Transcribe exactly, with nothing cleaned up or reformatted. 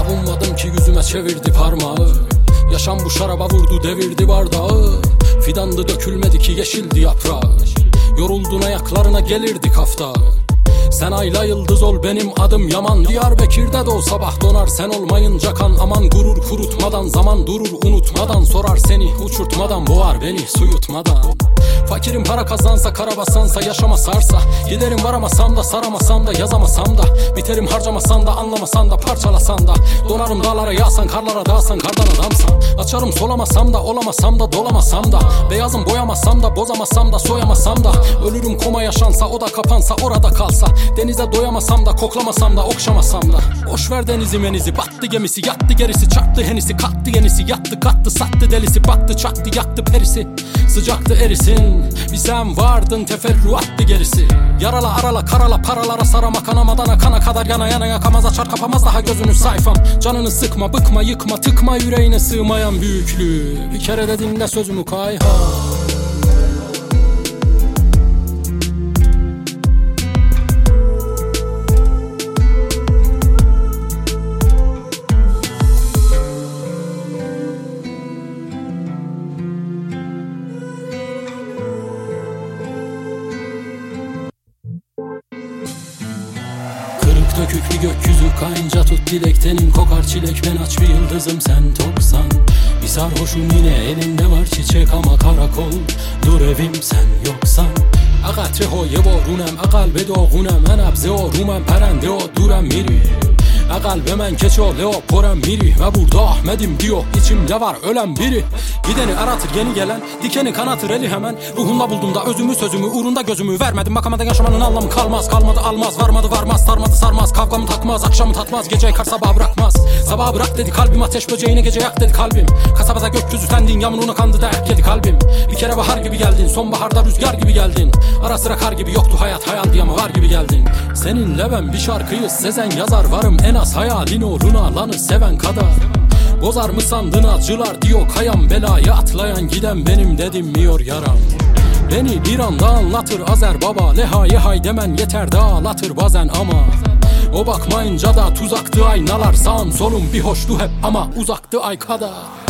ummadım ki yüzüme çevirdi parmağı. Yaşam bu şaraba vurdu devirdi bardağı. Fidandı dökülmedi ki yeşildi yaprağı. Yoruldun ayaklarına gelirdi kafta. Sen ayla yıldız ol benim adım Yaman. Diyarbakır'da doğ sabah donar sen olmayınca kan. Aman gurur kurutmadan zaman durur unutmadan. Sorar seni uçurtmadan boğar beni su yutmadan. Fakirim para kazansa karabasansa yaşama sarsa. Giderim varamasam da saramasam da yazamasam da. Biterim harcamasan da anlamasan da parçalasan da. Donarım dağlara yağsan karlara dağsan kardan adamsan. Açarım solamasam da olamasam da dolamasam da. Beyazım boyamasam da bozamasam da soyamasam da. Ölürüm koma yaşansa o da kapansa orada kalsa. Denize doyamasam da koklamasam da okşamasam da. Boşver denizi menizi battı gemisi yattı gerisi. Çarptı henisi kattı yenisi yattı kattı sattı delisi. Battı çaktı yaktı perisi sıcaktı erisin. Bir sen vardın teferruattı gerisi. Yarala arala karala paralara sarama kanamadan akana kadar yana yana yakamaz açar kapamaz daha gözünü sayfam. Canını sıkma bıkma yıkma tıkma yüreğine sığmayan büyüklüğü. Bir kere de dinle sözümü Kayhan. Döküklü gökyüzü kayınca tut dilektenim. Kokar çilek ben aç bir yıldızım sen toksan. Bir sarhoşum yine elinde var çiçek ama karakol. Dur evim sen yoksan. Aqatri hoye borunem aqalbe doğunem. En abze o rumem perende o durem miri. Qalbe mən keç ol leo porem miri. Ve burada Ahmet'im diyor içimde var ölen biri. Gideni aratır yeni gelen dikeni kanatır eli hemen. Ruhumda buldum da özümü sözümü uğrunda gözümü vermedim. Makamada yaşamanın anlamı kalmaz. Kalmadı almaz varmadı varmaz sarmadı sarmaz. Kavgamı takmaz akşamı tatmaz. Gece yıkar sabah bırakmaz. Sabah bırak dedi kalbim ateş böceğine gece yak dedi kalbim. Kasabada gökyüzü sendin yağmuruna kandı da erk yedi kalbim. Bir kere bahar gibi geldin sonbaharda rüzgar gibi geldin. Ara sıra kar gibi yoktu hayat hayal diye ama var gibi geldin. Seninle ben bir şarkıyı sezen yazar varım en az hayalin uğruna lanı seven kadar. Bozar mı sandın acılar diyor kayan belayı atlayan giden benim dedim miyor yaram. Beni bir anda anlatır Azer baba lehayı hay demen yeter de ağlatır bazen ama. O bakmayınca da tuzaktı aynalar sağım solum bir hoştu hep ama uzaktı ay kadar.